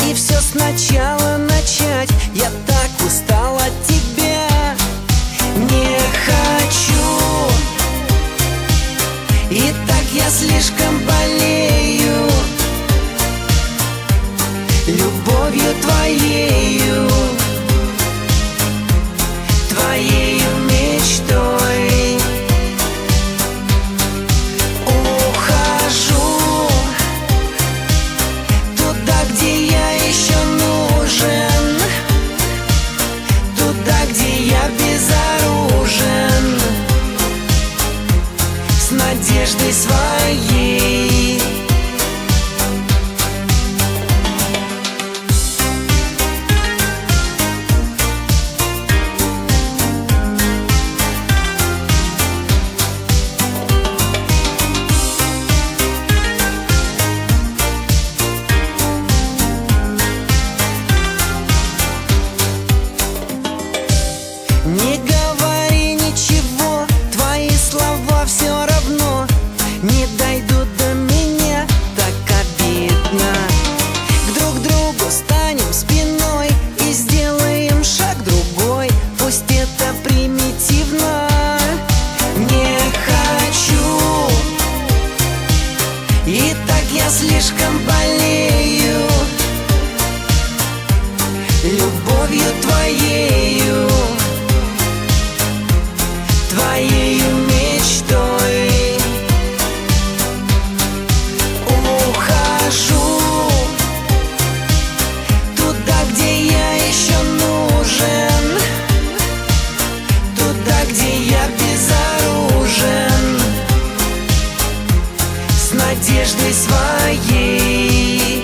и все сначала начать. Я так устал от тебя, не хочу. И так я слишком болею любовью твоею, твоею мечтой. Ухожу туда, где я еще нужен, туда, где я безоружен, с надеждой своей. Не говори ничего, твои слова все равно не дойдут до меня, так обидно. К друг другу станем спиной и сделаем шаг другой, пусть это примитивно. Не хочу, и так я слишком болею любовью твоею, твоею мечтой. Ухожу туда, где я еще нужен, туда, где я безоружен, с надеждой своей.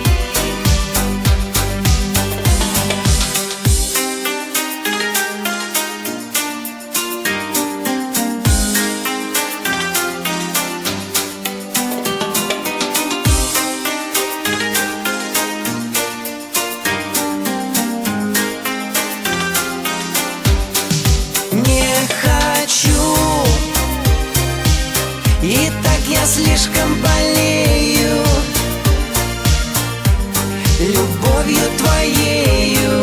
Не хочу, и так я слишком болею любовью твоею,